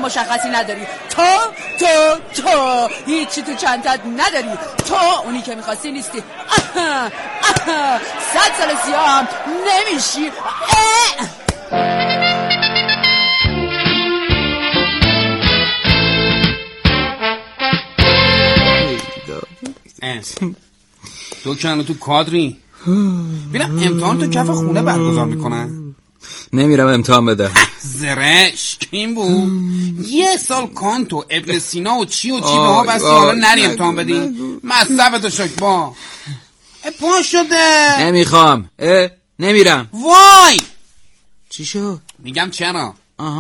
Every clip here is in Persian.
مشخصی نداری. تو هیچی تو چندت نداری. تو اونی که میخواستی نیستی. 100 سال سیاه هم نمیشی. تو که تو کادری بینم امتحان تو کف خونه برگزار میکنن. نمیرم امتحان بدم. زرش این بود 1 سال کانتو ابن سینا و چی به ها بستی حالا نری امتحان بدی. مصبتو شک با پا شده. نمیخوام. نمیرم. وای چی شد؟ میگم چرا.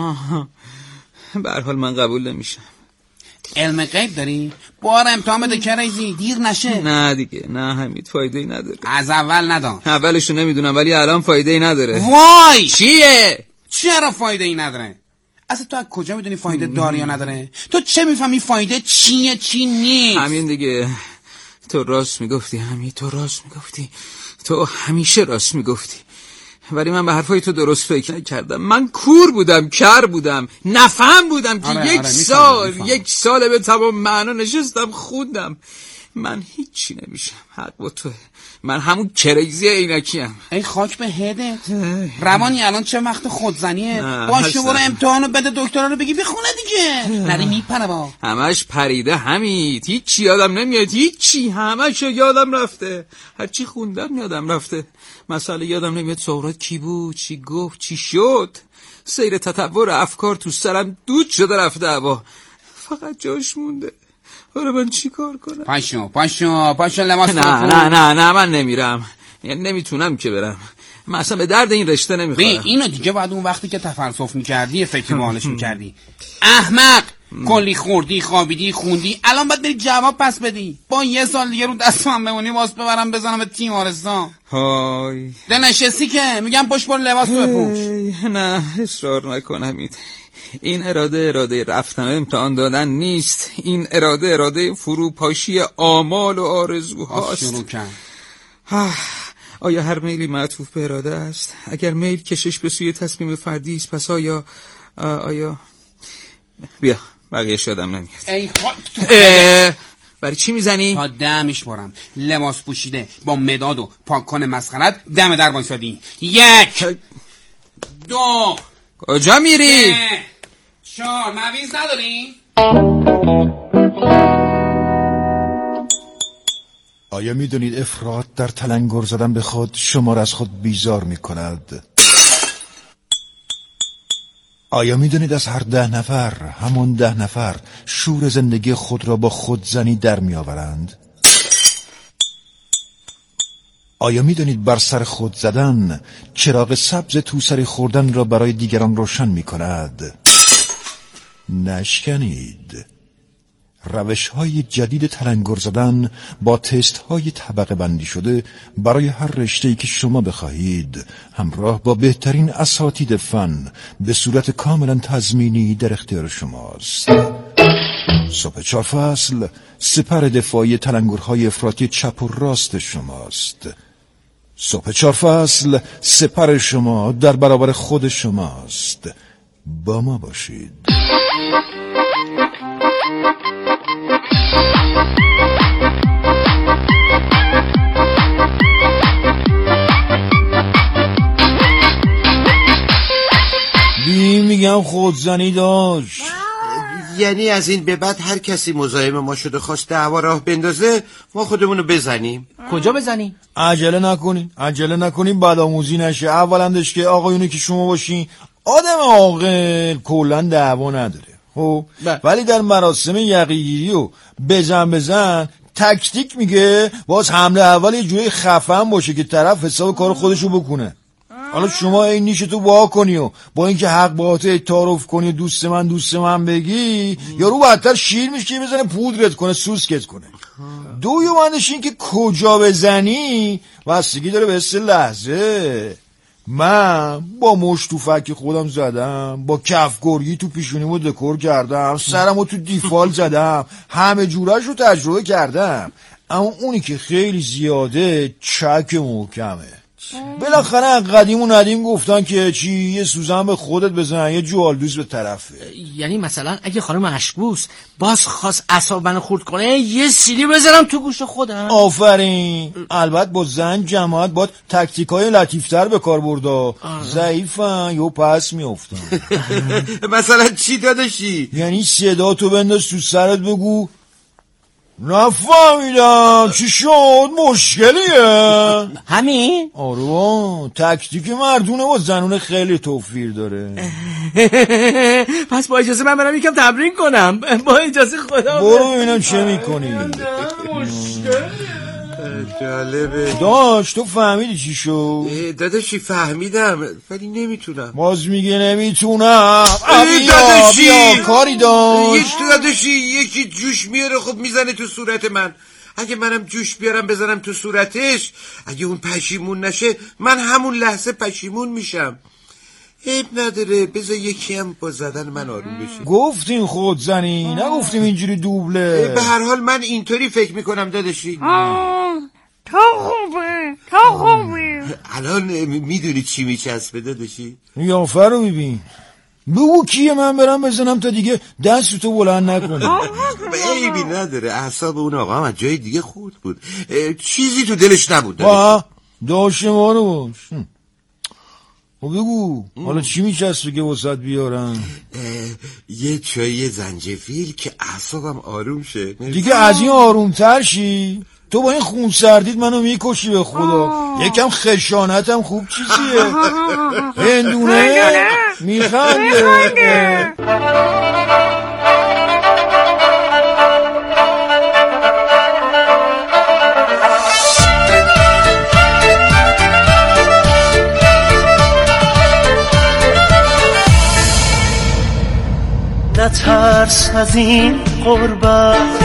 به هر حال من قبول نمیشم. علم غیب داری؟ بار امتحان بده کریزی دیر نشه. نه دیگه نه حمید فایده‌ای نداره. از اول ندان. اولشو نمیدونم ولی الان فایده‌ای نداره. وای چیه؟ چرا فایده‌ای نداره؟ اصلا تو از کجا میدونی فایده داره یا نداره؟ تو چه میفهمی فایده چیه چی نیست؟ همین دیگه. تو راست میگفتی حمید، تو راست میگفتی. تو همیشه راست میگفتی. ولی من به حرفای تو درست فکر نکردم. من کور بودم، کر بودم، نفهم بودم که یک سال به تمام معنا نشستم خوندم. من هیچی نمیشم. حق با توه. من همون کریزی عینکیم. ای خاک به هدت. روانی الان چه وقت خودزنیه؟ باشه برو امتحانو بده دکترا رو بگی بخونه دیگه. نری میپره با. همش پریده حمید. هیچی یادم نمیاد. هیچی. همش یادم رفته. هرچی خوندم یادم رفته. مسئله یادم نمیاد سهراب کی بود، چی گفت، چی شد. سیر تطور افکار تو سرم دود شده رفته هوا. فقط جاش مونده. حالا من چی کار کنم؟ پاشو لباس نه من نمیرم. یعنی نمیتونم که برم. من اصلا به درد این رشته نمیخورم. اینو دیگه بعد اون وقتی که تفلسف میکردی فکر مالش میکردی. احمق. کلی خوردی خوابیدی خوندی الان باید بری جواب پس بدی. با 1 سال دیگه رو دستم بمونی واسه ببرم بزنم به تیمارستان. های ده نشستی که میگم پشت برو لباس بپوش. نه اصرار نکنم. این اراده رفتن امتحان دادن نیست. این اراده فروپاشی آمال و آرزوهاست. شروع کن. آیا هر میلی معطوف به اراده است؟ اگر میل کشش به سوی تصمیم فردی است پس آیا بیا بقیه شدم نمیاد. ای برای چی میزنی؟ تا 10 میشمارم. لباس پوشیده با مداد و پاکن مسخرت دم در وایسادی. 1 2 کجا میری؟ 4 مویز نداری؟ آیا میدونید افراط در تلنگر زدن به خود شما را از خود بیزار میکند؟ آیا میدونید از هر 10 نفر همون 10 نفر شور زندگی خود را با خودزنی در میآورند؟ آیا میدونید بر سر خود زدن چراغ سبز توسری خوردن را برای دیگران روشن میکند؟ نشکنید. روش‌های جدید تلنگر زدن با تست‌های طبقه بندی شده برای هر رشته‌ای که شما بخواهید همراه با بهترین اساتید فن به صورت کاملا تضمینی در اختیار شماست. صبح 4 فصل سپر دفاعی تلنگرهای افراطی چپ و راست شماست. صبح 4 فصل سپر شما در برابر خود شماست. با ما باشید. میگم خودزنی داشت. یعنی از این به بعد هر کسی مزاحم ما شده خواست دعوا راه بندازه ما خودمونو بزنیم؟ کجا بزنیم؟ عجله نکنین بعد آموزی نشه. اولندش که آقایونی که شما باشین آدم عاقل کلا دعوا نداره خب، ولی در مراسم یقیگیری و بزن تکتیک میگه باز حمله اول یه جوری خفن باشه که طرف حساب کار خودشو بکنه. حالا شما این نیشه تو وا کنی و با اینکه حق باطل تعارف کنی دوست من بگی یارو بدتر شیر میشه بزنه پودرت کنه سوسکت کنه. دویومندش این که کجا بزنی بستگی داره به حس لحظه. من با مشتوفک خودم زدم، با کفگرگی تو پیشونیمو دکور کردم، سرمو تو دیفال زدم، همه جورش رو تجربه کردم. اما اونی که خیلی زیاده چک محکمه. بالاخره قدیم و ندیم گفتن که چی یه سوزن به خودت بزن یه جوالدوز به طرفه. یعنی مثلا اگه خانم اشکبوس باز خواست اعصاب منو خورد کنه یه سیلی بذارم تو گوش خودم. آفرین. البته با زن جماعت باید تکتیکای لطیفتر به کار بردا. ضعیفن یا پس میافتن. مثلا چی داداشی؟ یعنی صدا تو بنداز تو سرت بگو نفهمیدم چی شد مشکلیه همین؟ آره تکتیک مردونه با زنونه خیلی توفیر داره. پس با اجازه من برم یکم تمرین کنم. با اجازه خدا برو ببینم چه میکنی. جالبه داش تو فهمیدی چی شد؟ داداشی فهمیدم ولی نمیتونم. باز میگه نمیتونم. داداشی بیا کاری داشت. داداشی یکی جوش میاره خب میزنه تو صورت من. اگه منم جوش بیارم بزنم تو صورتش اگه اون پشیمون نشه من همون لحظه پشیمون میشم. عیب نداره بذار یکی هم با زدن من آروم بشه. گفتیم خود زنی نگفتیم اینجوری دوبله. به هر حال من اینطوری فکر میکنم داداشی. تو خوبه الان میدونی چی میچسبه داداشی؟ یافه رو ببین. بگو کیه من برم بزنم تا دیگه دست تو بلند نکنه. عیبی نداره اعصاب اون آقا هم از جای دیگه خورد بود. چیزی تو دلش نبود داشته ما رو باش. بگو حالا چی میچسبه که وسط بیارم؟ یه چای زنجفیل که اعصابم آروم شه. دیگه از این آرومتر شی. تو با این خون سردید منو میکشی به خدا. یکم خشانتم خوب چیزیه. هندونه میخنده. نترس از این غربت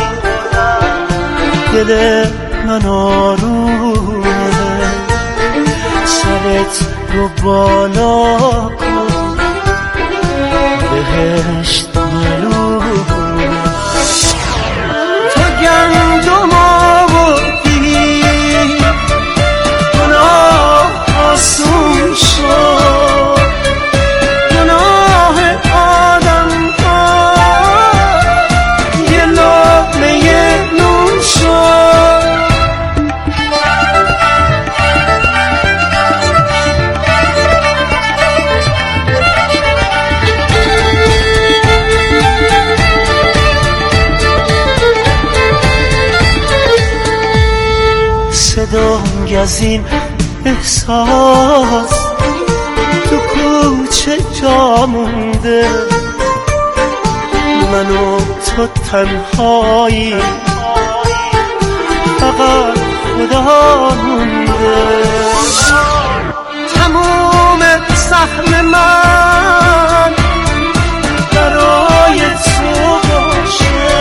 دل من آرومه سرت رو بالا کن بهشت معلومه تو گندم آوردی گناه آسون شد گناه آدم یه لقمه نون شد صدای از این احساس تو کوچه جا مونده من و تو تنهایی فقط خدا مونده تموم سهم من برای تو باشه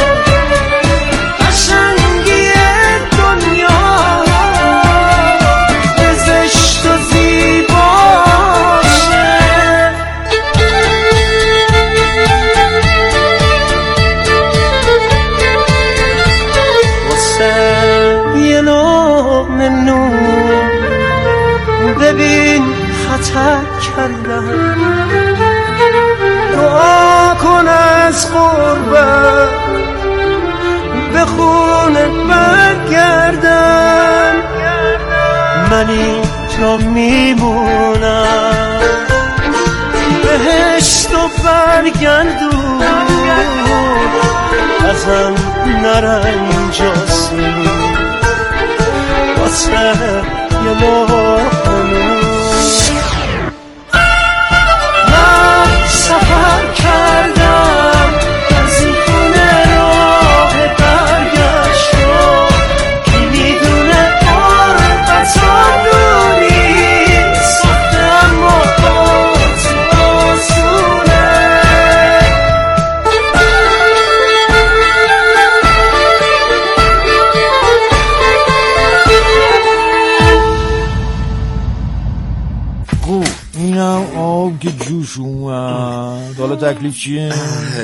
قشنگی دنیا زشت و زیباشه واسه یه لقمه نون ببین خطا کردم دعا کن از قربت به خونه برگردم من اینجا میمونم بهشت و برگردون ازم نرنجاسی واسه یه لقمه من سفر کردم از این خونه راه برگشت رو کی میدونه قربتم دوری سخته اما با تو آسونه اینم آب که جوش اومد. حالا تکلیف چیه؟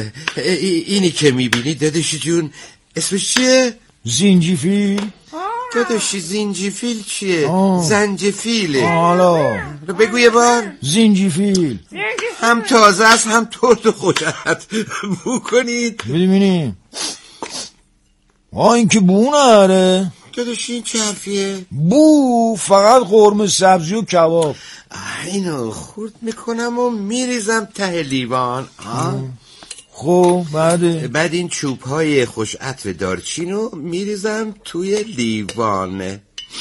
اینی که میبینی داداشی جون اسمش چیه؟ زنجفیل. داداشی زنجفیل چیه؟ زنجفیله. حالا بگو یه بار. زنجفیل هم تازه است هم ترد و خوشت. بو کنید ببینیم. این که بو نره. داداشی این چه حرفیه؟ بو فقط قرمه سبزی و کباب. اینو خورد میکنم و میریزم ته لیوان. خب بعد این چوب های خوش عطر دارچین رو میریزم توی لیوان.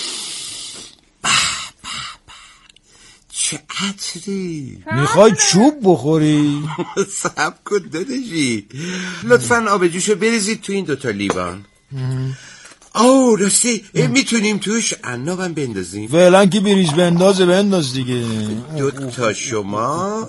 چه عطری. میخوای چوب بخوری؟ صبر کن داداشی. لطفاً آب جوشو بریزید تو این دوتا لیوان. راستی میتونیم توش عنابم بندازیم؟ فعلا که بریز بنداز دیگه. دوتا شما،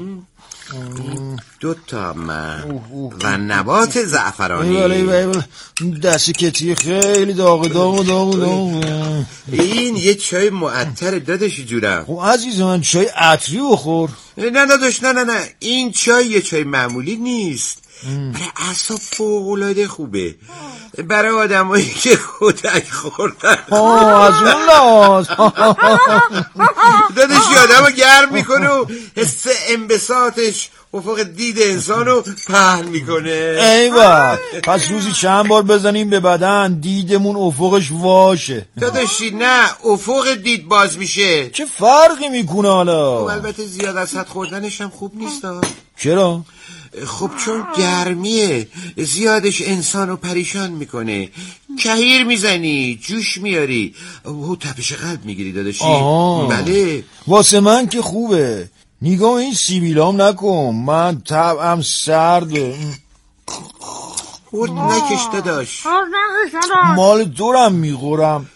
دوتا من و نبات زعفرانی. دست کتی خیلی داغ. این یه چای معطر داداشی جورم. خب عزیز من چای عطری بخور. نه داداش نه این چای یه چای معمولی نیست. برای اعصاب فوق‌العاده خوبه. برای آدمایی که کتک خوردن. از اون لحاظ داداشی آدمو گرم میکنه و حس انبساطش افق دید انسانو پهن میکنه. ایوه پس روزی چند بار بزنیم به بدن دیدمون افقش واشه. داداشی نه افق دید باز میشه. چه فرقی میکنه حالا؟ البته زیاد از حد خوردنش هم خوب نیست. چرا؟ خب چون گرمیه زیادش انسانو پریشان میکنه. کهیر میزنی، جوش میاری، تپش قلب میگیری داداشی. بله واسه من که خوبه. نگاه این سیبیلام نکن، من طبعم سرده. خورد نکش داداش. مال دورم میخورم.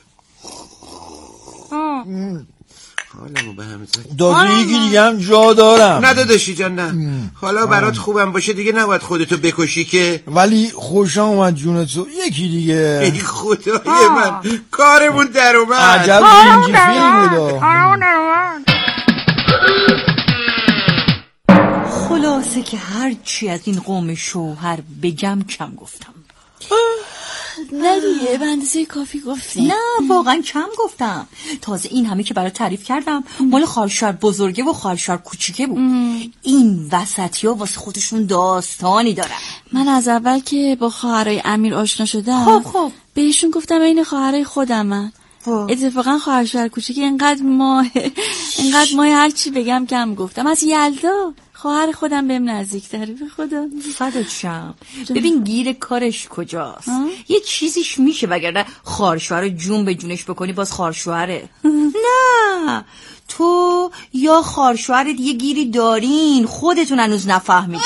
حالمو به هم زد. دادی یکی دیگه هم جا دارم. نه داداشی جان نه. حالا برات خوبم باشه دیگه نباید خودتو بکشی که. ولی خوش آمد جون تو. یکی دیگه. ای خدای من کارمون در اومد. عجب زنجفیل بودا. خلاصه که هر چی از این قوم شوهر بگم کم گفتم. نه دیگه به اندازه کافی گفتی. نه واقعا کم گفتم. تازه این همه که برای تعریف کردم مال خواهرشوهر بزرگه و خواهرشوهر کوچیکه بود. این وسطی‌ها واسه خودشون داستانی دارن. من از اول که با خواهرای امیر آشنا شدم خب بهشون گفتم این خواهرای خودمن. اتفاقا خواهرشوهر کوچیک اینقدر ماه هر چی بگم کم گفتم. از یلدا خواهر خودم بهم نزدیک‌تره. به خدا فدات شم. ببین گیر کارش کجاست. یه چیزیش میشه وگرنه خواهرشوهر جون به جونش بکنی باز خواهرشوهره. نه تو یا خواهرشوهرت یه گیری دارین خودتون هنوز نفهمیدی.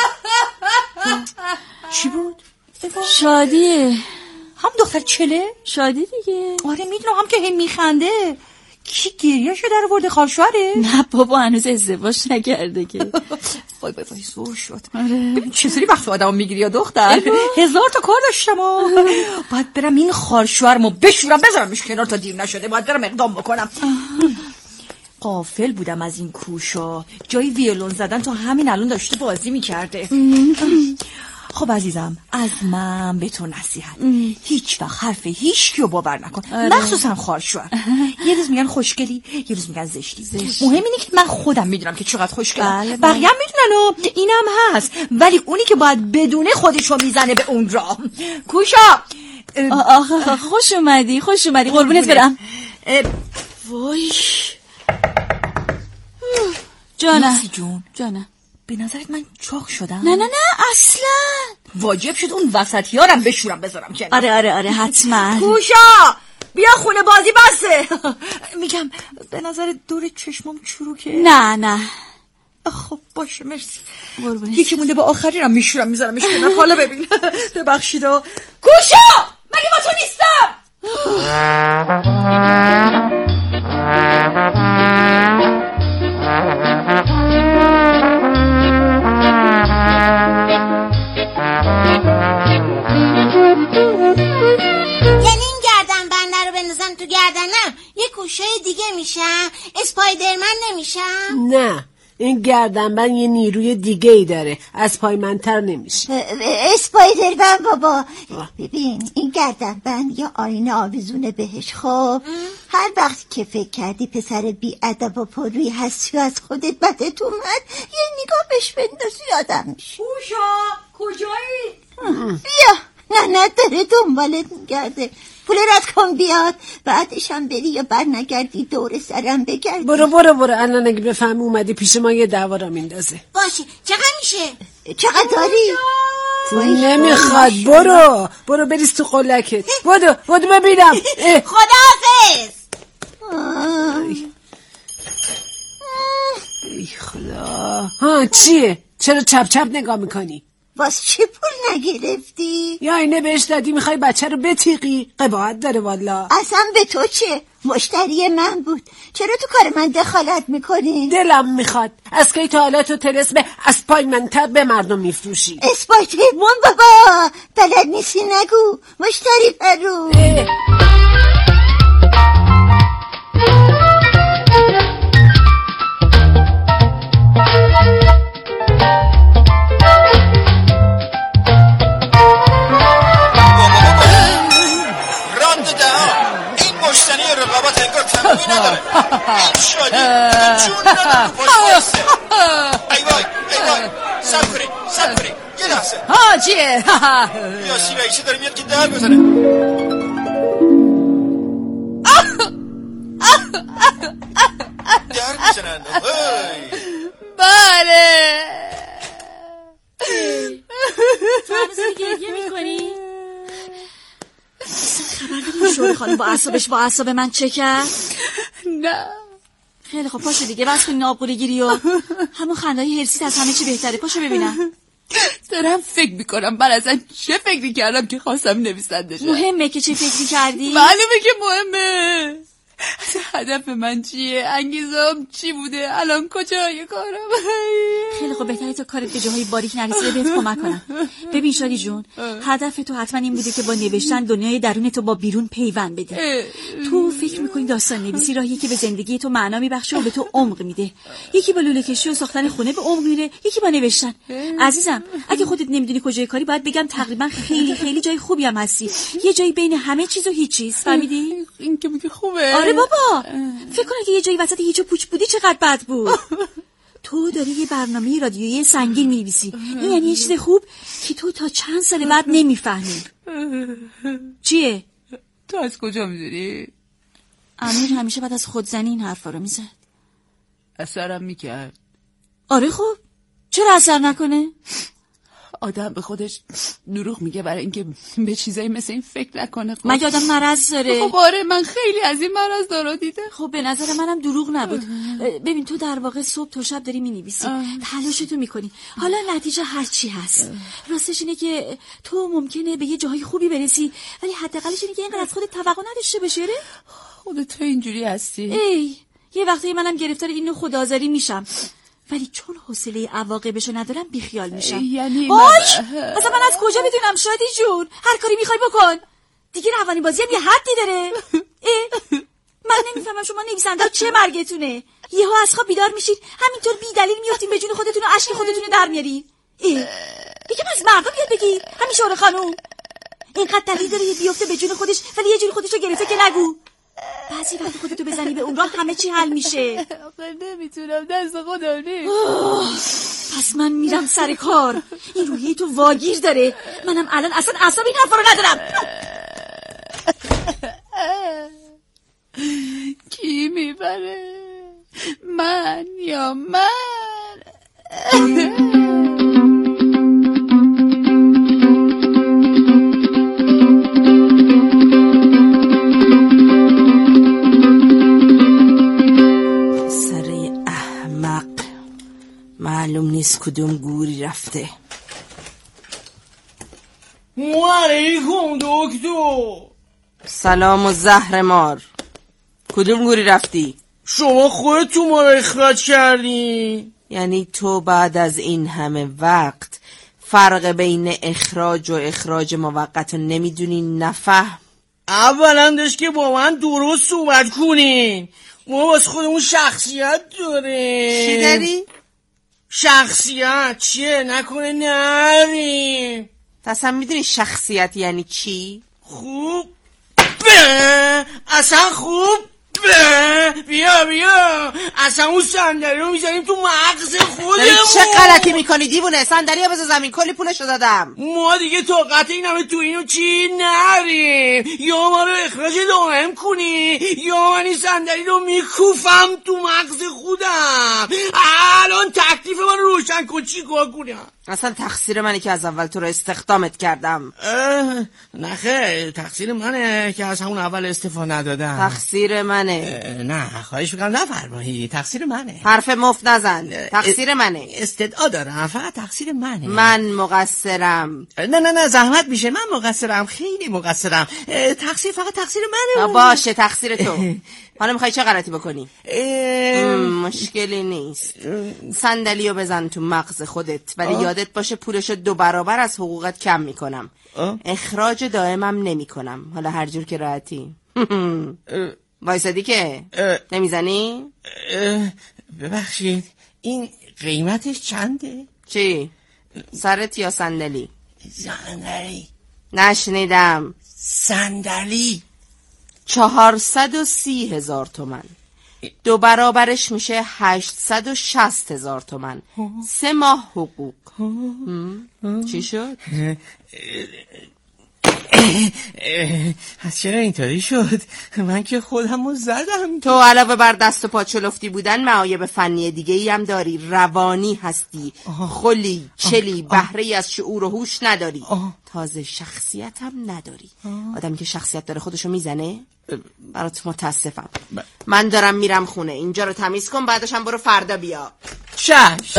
چی بود؟ شادیه. هم دختر چله؟ شادی دیگه. آره میدونم هم که هم میخنده. کی گریه شو در ورده خواهرشوهره؟ نه بابا هنوز ازدواج نکرده که. وای زور شد. ببین چطوری وقت آدمو میگیری یا دختر؟ 1000 تا کار داشتم. باید برم این خواهرشوهرمو بشورم بذارمش کنار تا دیر نشده. باید برم اقدام بکنم. غافل بودم از این کوشا. جای ویولون زدن تا همین الان داشته بازی میکرده. خب عزیزم از من به تو نصیحت. هیچ وقت حرف هیچکیو باور نکن. مخصوصا خواهرشوهر. یه روز میگن خوشگلی یه روز میگن زشتی. مهم اینه که من خودم میدونم که چقدر خوشگلم. بقیه هم میدونن و اینم هست. ولی اونی که باید بدونه خودشو میزنه به اون راه. کوشا خوش اومدی قربونت برم. وای جانم به نظرت من چاق شدم؟ نه اصلا. واجب شد اون وسطیارم بشورم بذارم کنار. آره حتما. کوشا بیا خونه بازی بسته. میگم به نظر دور چشمام چروکه. نه خب باشه مرسی. قربونت. یکی مونده با آخری رو میشورم میذارمش کنار. حالا ببین ببخشید. کوشا مگه با تو نیستم؟ تو گردنم یه گوشه دیگه میشم؟ اسپایدرمن نمیشم؟ نه این گردنبند یه نیروی دیگه ای داره، از پای منتر نمیشه. اسپایدرمن بابا. ببین این گردنبند یه آینه آویزونه بهش. خب هر وقت که فکر کردی پسر بی ادب و پرویی هستی و از خودت بدت اومد، یه نگاه بهش بندازی آدم میشه. اوشا کجایی؟ بیا. نه داره دنبالت میگرده. پول رد کن بیاد، بعدش هم بری یا بر نگردی دور سرم بگردی. برو الان اگه بفهم اومدی پیش ما یه دعوا را میندازه. باشه چقدر میشه؟ چقدر داری؟ نمیخواد. برو بریز تو قلکت. بدو ببینم. خداحافظ. ای خدا. ها چیه؟ چرا چپ نگاه میکنی؟ باز چه پول نگرفتی؟ یا اینه بهش دادی میخوای بچه رو بتیقی؟ قباحت داره والا. اصلا به تو چه؟ مشتری من بود، چرا تو کار من دخالت میکنی؟ دلم میخواد از کی تا حالا تو طلسم اسپایمنتر به مردم میفروشی؟ اسپایدرمن بابا، بلد نیستی نگو. مشتری فرو. نداره. این شادی جون نداره پشت ای وای سب کنی یه لحظه. ها چیه؟ یاسی رئیسی داره میاد که در بزنه. در بزنن. بله تو هم بزنی گریه میکنی؟ خبر داریم شوری خانم با اعصاب من چه کرد؟ نه. خیلی خب پاشو دیگه بس کنی نابقوری گیری و همون خنده‌های هرسیت از همه چی بهتره. پاشو ببینم. دارم فکر میکنم من اصلا چه فکری کردم که خواستم نویسنده شم. مهمه که چه فکری کردی؟ معلومه که مهمه. هدف من چیه؟ انگیزم چی بوده؟ الان کجای کارم؟ خیلی خب بهتره تا کارت به جاهای باریک نرسیده بهت کمک کنم. ببین شادی جون، هدف تو حتما این بوده که با نوشتن دنیای درون تو با بیرون پیوند بدی. تو فکر میکنی داستان نویسی راهیه که به زندگی تو معنا میبخشه و به تو عمق میده. یکی با لوله کشی و ساختن خونه به عمق میره، یکی با نوشتن. عزیزم اگه خودت نمیدونی کجای کاری، باید بگم تقریبا خیلی جای خوبی هم هستی. یه جایی بین همه چیز و هیچ چیز. فهمیدی؟ این که میگه خوبه. آره بابا، فکر کن اگه یه جایی وسط هیچ و پوچ بودی چقدر بد بود. تو داری یه برنامه رادیویی سنگین می‌نویسی. این یعنی یه چیز خوب که تو تا چند سال بعد نمیفهمی. چیه؟ تو از کجا میدونی؟ امیر همیشه بعد از خودزنی این حرفا رو میزد. اثرم میکرد. آره خب چرا اثر نکنه؟ آدم به خودش دروغ میگه برای اینکه به چیزایی مثل این فکر نکنه. خب مگه آدم مرض داره؟ خب آره، من خیلی از این مرض دارا دیدم. خب به نظر منم دروغ نبود. ببین تو در واقع صبح تا شب داری مینویسی، تلاشتو میکنی، حالا نتیجه هر چی هست. راستش اینه که تو ممکنه به یه جاهای خوبی برسی، ولی حداقلش اینه که اینقدر از خودت توقع نداشته باشی. خودت تو اینجوری هستی. ای یه وقتی منم گرفتار اینو خودآزاری میشم، ولی چون حوصله عواقبشو ندارم بیخیال میشم. یعنی مثلا من از کجا بدونم شادی جون؟ هر کاری میخوای بکن دیگه. روانی بازی هم یه حدی داره. من نمیفهمم شما نویسنده چه مرگتونه؟ یهو از خواب بیدار میشید همینطور بی دلیل میافتین به جون خودتون و اشک خودتون رو در میارین. دیگه از مردم یاد بگیر. همین شوره خانوم اینقدر دلیل داره یه بیفته به جون خودش ولی یه جوری خودشو گرفته که نگو. بعضی وقت خودتو بزنی به اون راه همه چی حل میشه. آخه نمیتونم، دست خودم نیست. پس من میرم سر کار. این روحیه تو واگیر داره. منم الان اصلا اعصاب این حرفا رو ندارم. کی میبره؟ من یا من؟ معلوم نیست کدوم گوری رفته. علیکم دکتر. سلام و زهر مار. کدوم گوری رفتی؟ شما خودتون ما رو اخراج کردین. یعنی تو بعد از این همه وقت فرق بین اخراج و اخراج موقت رو نمیدونی؟ نفهم. اولا داشت که با من درست صحبت کنین. ما واسه خودمون شخصیت داریم. چی داری؟ شخصیت چیه؟ نکنه نریم. اصلا میدونی شخصیت یعنی چی؟ خوب اصلا خوب بیا اصلا اون صندلی رو میزنیم تو مغز خودمون. چه غلطی میکنی دیوونه؟ صندلی رو بذار زمین، کلی پولشو دادم. ما دیگه طاقت این همه تو اینو چی نریم. یا ما رو اخراج دائم کنی یا من این صندلی رو میکوفم تو مغز خودم. الان تکلیف من روشن کن، چی کار کنم؟ اصلا تقصیر منه که از اول تو رو استخدامت کردم. نه خیر، تقصیر منه که از همون اول استعفا ندادم. تقصیر منه. نه خواهش میکنم نفرمایی، تقصیر منه. حرف مفت نزن. تقصیر منه. استدعا دارم، فقط تقصیر منه. من مقصرم. نه زحمت میشه، من مقصرم، خیلی مقصرم. تقصیر فقط تقصیر منه. باشه تقصیر تو. حالا میخوای چه غلطی بکنی؟ مشکلی نیست. صندلی رو بزن تو مغز خودت، ولی یادت باشه پولشو 2 برابر از حقوقت کم میکنم. اخراج دائمم نمیکنم. حالا هر جور که راحتی. وایسادی که نمیزنی؟ ببخشید این قیمتش چنده؟ چی؟ سرت یا صندلی؟ صندلی. نشنیدم. صندلی. 430,000 تومن. 2 برابرش میشه 860,000 تومن. 3 ماه حقوق. چی شد؟ چرا اینطوری شد؟ من که خودمو زدم. تو علاوه بر دست و پا چلفتی بودن معایب فنی دیگه ای هم داری. روانی هستی، خلی، چلی، بهره‌ای از شعور و هوش نداری. تازه شخصیت هم نداری. آدمی که شخصیت داره خودشو میزنه؟ برات متاسفم. من دارم میرم خونه. اینجا رو تمیز کن، بعدش هم برو فردا بیا. چش.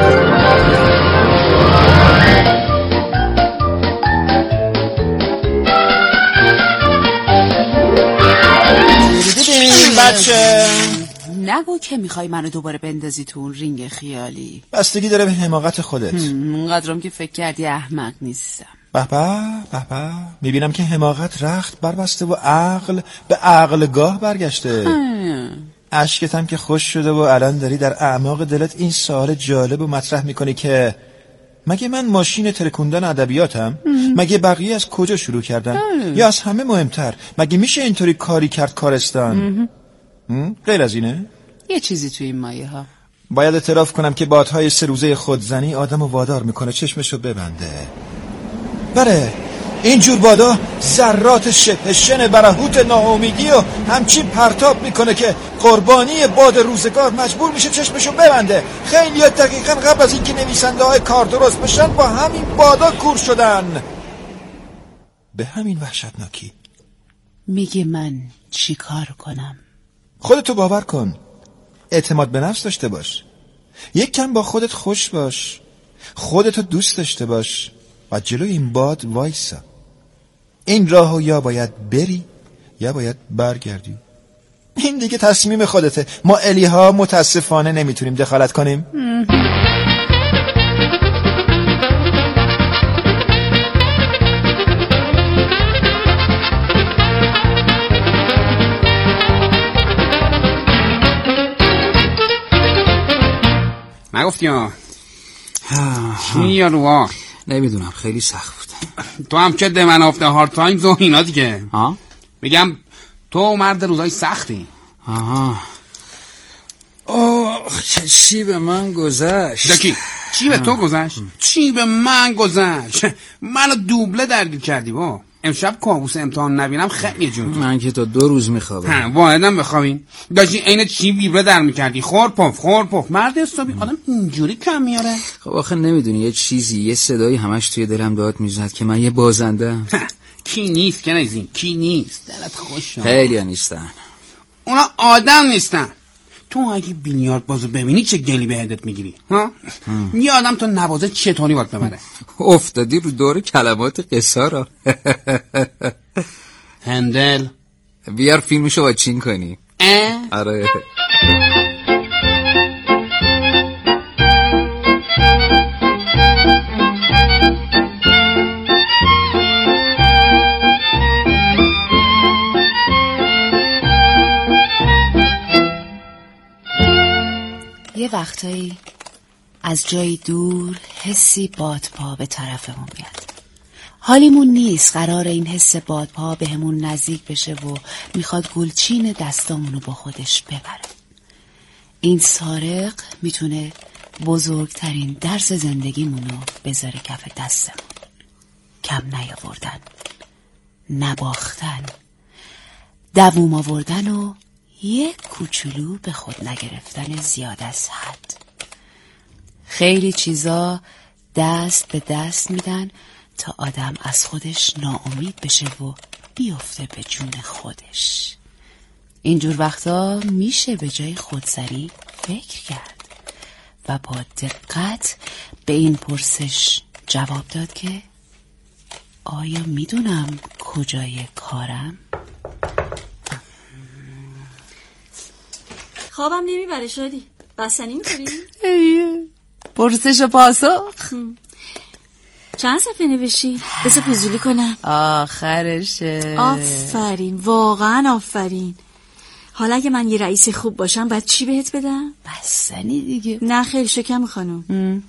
بچه نگو که میخوای منو دوباره بندازی تو اون رینگ خیالی. بستگی داره به حماقت خودت. اونقدرم که فکر کردی احمق نیستم. به میبینم که حماقت رخت بربسته و عقل به عقلگاه برگشته. اشکتم که خوش شده و الان داری در اعماق دلت این سوال جالب و مطرح میکنی که مگه من ماشین ترکوندن ادبیاتم؟ مگه بقیه از کجا شروع کردن؟ یا از همه مهمتر مگه میشه اینطوری کاری کرد کارستان؟ غیر از اینه؟ یه چیزی توی این مایه ها. باید اعتراف کنم که بادهای 3 روزه خودزنی آدمو وادار میکنه چشمشو ببنده. بله اینجور بادا ذرات شبه شن برهوت ناامیدی و همچین پرتاب میکنه که قربانی باد روزگار مجبور میشه چشمشو ببنده. خیلی دقیقا قبل از اینکه نویسنده های کار درست بشن با همین بادا کور شدن. به همین وحشتناکی. میگه من چی کار کنم؟ خودتو باور کن، اعتماد به نفس داشته باش، یک کم با خودت خوش باش، خودتو دوست داشته باش و جلوی این باد وایسا. این راهو یا باید بری یا باید برگردی. این دیگه تصمیم خودته. ما الیها متاسفانه نمیتونیم دخالت کنیم. نگفتی ها چی یارو؟ نمیدونم، خیلی سخت بود. تو هم که دمن آفته هارد تایمز و اینا دیگه. میگم تو مرد روزای سختی. چی به من گذشت؟ چی به تو گذشت؟ چی به من گذشت؟ منو دوبله درگیر کردی با. امشب کابوس امتحان نبینم خیلی جون. من که تا 2 روز میخوابم. واحدم بخوابین. داشتی عین چی بیبره در میکردی. خور پف مرد حسابی آدم اینجوری کم میاره. خب آخه نمیدونی یه چیزی، یه صدایی همش توی دلم داد میزد که من یه بازندم. کی نیست که نیزین؟ کی نیست؟ دلت خوش. خیلی نیستن. اونا آدم نیستن. تو اگه بیلیارد بازو ببینی چه گلی به هدت میگیری؟ یه آدم تو نوازه چطوری باید ببره؟ افتادی رو دور کلمات قصه را. هندل بیار فیلمشو واچین کنی. آره. یه وقتایی از جای دور حسی بادپا به طرفمون میاد. حالیمون نیست، قرار این حس بادپا به همون نزدیک بشه و میخواد گلچین دستامونو با خودش ببره. این سارق میتونه بزرگترین درس زندگیمونو بذاره کف دستمون. کم نیاوردن، نباختن، دووم آوردن و یک کوچولو به خود نگرفتن زیاد از حد. خیلی چیزا دست به دست میدن تا آدم از خودش ناامید بشه و بیفته به جون خودش. اینجور وقتا میشه به جای خودسری فکر کرد و با دقت به این پرسش جواب داد که آیا میدونم کجای کارم؟ خوابم نمیبره شادی. بستنی میکنی؟ پرسش و پاسخ. چند صفحه نوشی؟ بذار فضولی کنم. آخرشه. آفرین، واقعا آفرین. حالا اگه من یه رئیس خوب باشم باید چی بهت بدم؟ بستنی دیگه. نه خیلی شکم خانم.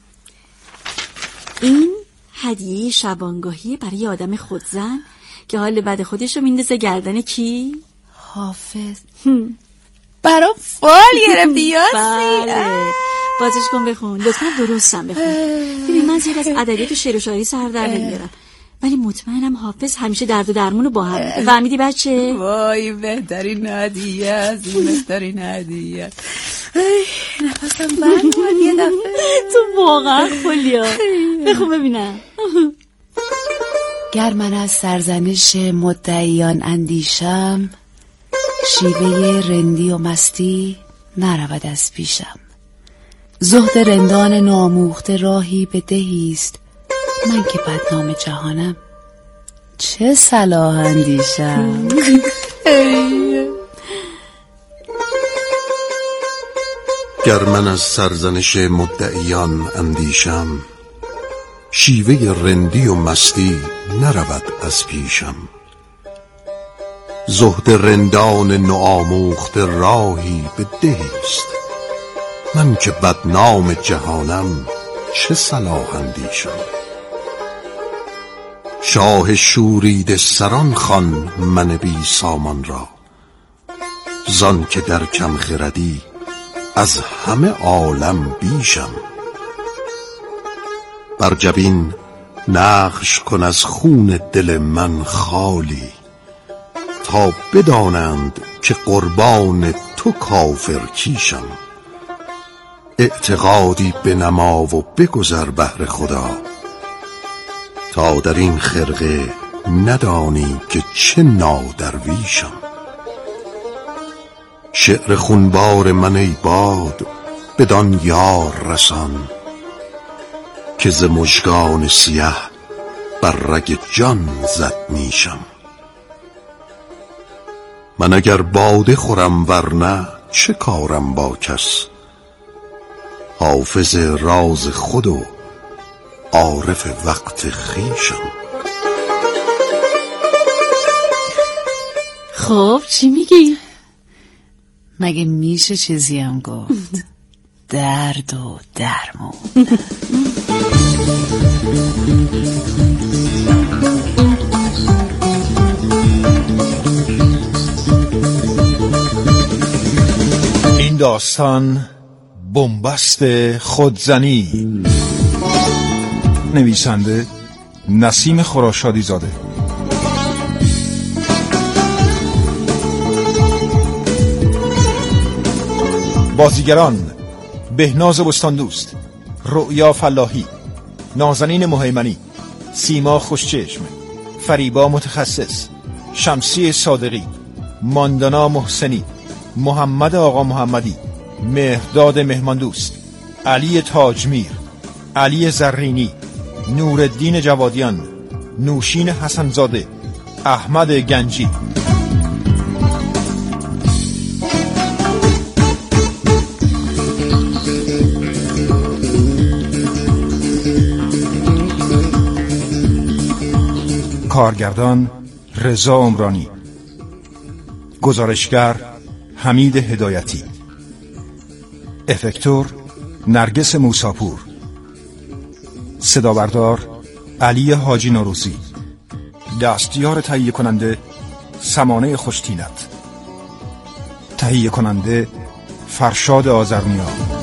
این هدیه شبانگاهی برای آدم خودزن که حال بد خودش رو میندازه گردن کی؟ حافظ. برام فال گرفتی یاسی. بله. بازش کن بخون، لطفا درستم بخون. ببین من زیاد از ادبیات و شعر و شاعری سر در نمیارم، ولی مطمئنم حافظ همیشه درد و درمونو با هم میده. فهمیدی بچه؟ وای بهترین هدیه از این بهترین هدیه. نفسم بند اومد یه دفعه. تو واقعا خلیا. بخون ببینم. گر من از سرزنش مدعیان اندیشم، شیوه رندی و مستی نرود از پیشم. زهد رندان ناموخته راهی به دهیست، من که بدنام جهانم چه صلاح اندیشم. گر من از سرزنش مدعیان اندیشم، شیوه رندی و مستی نرود از پیشم. زهد رندان نوآموخته راهی به دهیست، من که بدنام جهانم چه صلاح اندیشم. شاه شوریده سران خوان من بی سامان را، زان که در کم خردی از همه عالم بیشم. بر جبین نقش کن از خون دل من خالی، تا بدانند که قربان تو کافر کیشم. اعتقادی بنما و بگذر بهر خدا، تا در این خرقه ندانی که چه نادرویشم. شعر خونبار من ای باد بدان یار رسان، که ز مژگان سیه بر رگ جان زد نیشم. من اگر باده خورم ورنه چه کارم با کس، حافظ راز خود و عارف وقت خویشم. خب چی میگی؟ مگه میشه چیزی هم گفت؟ درد و درمون. این داستان بنبست خودزنی. نویسنده نسیم خراشادی زاده. بازیگران: بهناز بستاندوست، رؤیا فلاحی، نازنین مهیمنی، سیما خوشچشم، فریبا متخصص، شمسی صادقی، ماندانا محسنی، محمد آقا محمدی، مهرداد مهماندوست، علی تاجمیر، علی زرینی، نورالدین جوادیان، نوشین حسنزاده، احمد گنجی. کارگردان رضا عمرانی، گزارشگر حمید هدایتی، افکتور نرگس موساپور، صدا بردار علی حاجی نوروزی، دستیار تهیه کننده سمانه خوشتینت، تهیه کننده فرشاد آذرنیا.